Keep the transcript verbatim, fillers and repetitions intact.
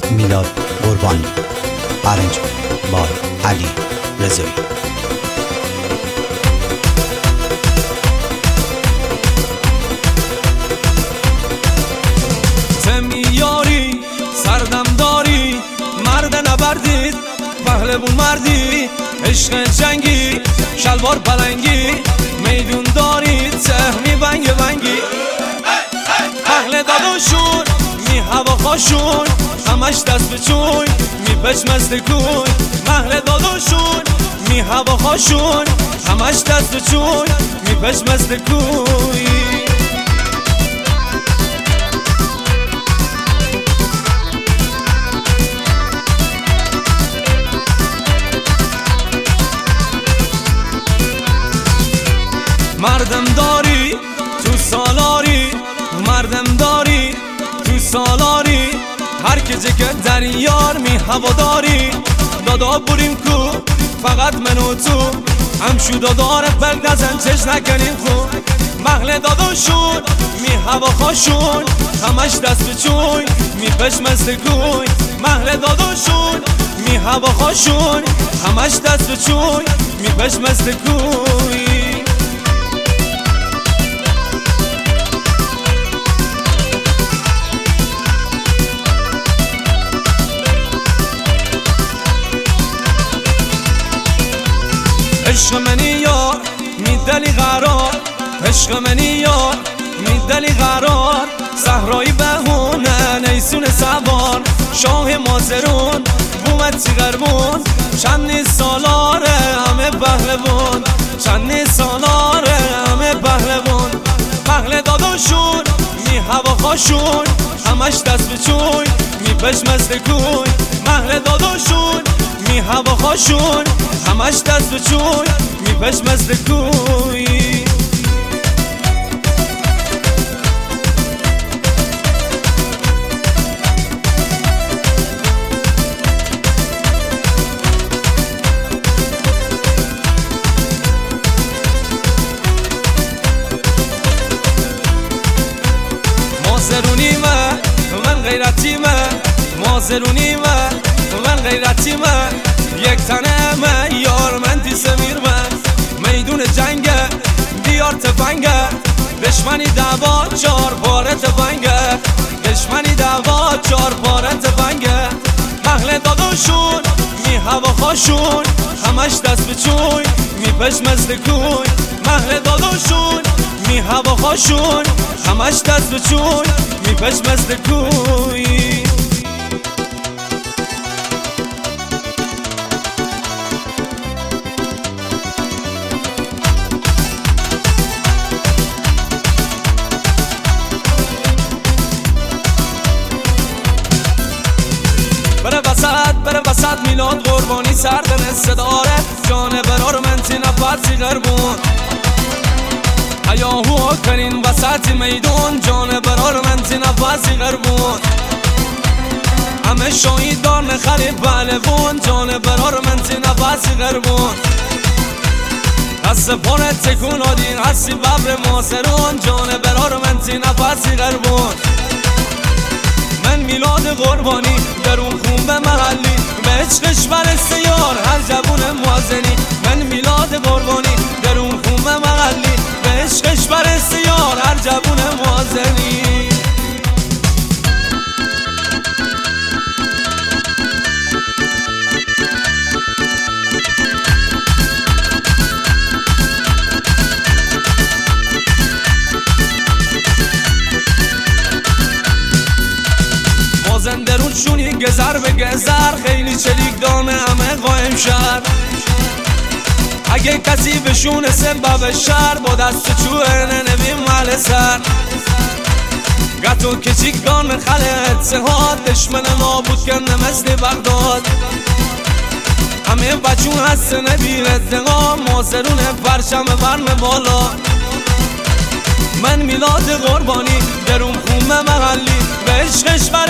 میلاد قربانی، ارنج بای علی رضایی. یاری سردم داری، مرد نبردید پهلوون مردی، عشق جنگی شلوار پلنگی، میدون دارید سهمی بنگ بنگی. پهل داداشون می هوا خاشون، همش دست به چوی می پشمست کوی. پهل داداشون می هوا خاشون، همش دست به چوی می پشمست کوی. مردم داری تو سالاری، مردم داری تو سالاری، هر که جگه در یار می هوا داری. دادا بریم کو فقط من و تو، همشو داداره بل نزن چش نکنیم خون. محل داداشون می هوا خاشون، همش دست به چوی می پشمست کوی. محل داداشون می هوا خاشون، همش دست به چوی می پشمست کوی. عشق منی یار میدلی قرار، عشق منی یار میدلی قرار. صحرایی بهونه نیسون سوار، شاه مازرون بومد سیغربون. چند سالاره همه پهلوون، چند سالاره همه پهلوون. پهل داداشون می هوا خاشون، همش دست به چوی می پشمست کوی. پهل داداشون می هوا خاشون، همش دست به چوی می پشمست کوی. مازرونی من من غیرتی من، مازرونی من من غیرتی من. یک تنه من یار من تی سمیر من، میدون جنگه دیار تفنگه. دشمنی دعوا چار پاره تفنگه، دشمنی دعوا چار پاره تفنگه. پهل داداشون می هوا خاشون، همش دست به چوی می پشمست کوی. پهل داداشون می هوا خاشون، همش دست به چوی می پشمست کوی. بره وسط بره وسط میلاد قربانی، سردن صداره جان برار من تی نفرسی غربون. هیاهو کنین وسط میدون، جان برار من تی نفرسی غربون. همه شاهیدان نخری پهلوون، جان برار من تی نفرسی غربون. دست پاره تکون آدین هستی ببر مازرون، جان برار من تی نفرسی غربون. من میلاد قربانی درون خون به محلی، به عشقش برسه یار هر جوون موازنی. من میلاد قربانی درون خون به محلی، به عشقش برسه یار هر جوون موازنی. درون شونی گذر به گذر، خیلی چلیک دانه همه قایم شد. اگه کسی بشونه سبب شر، با دست چوه ننویم مال سر. گتو کچیک دانه خله اتحاد، دشمن نابود کنه مثل بغداد. همه بچون هست نبیر اتقام، مازرون پرشم برم بالا. من میلاد قربانی درون خون محلی، به عشقش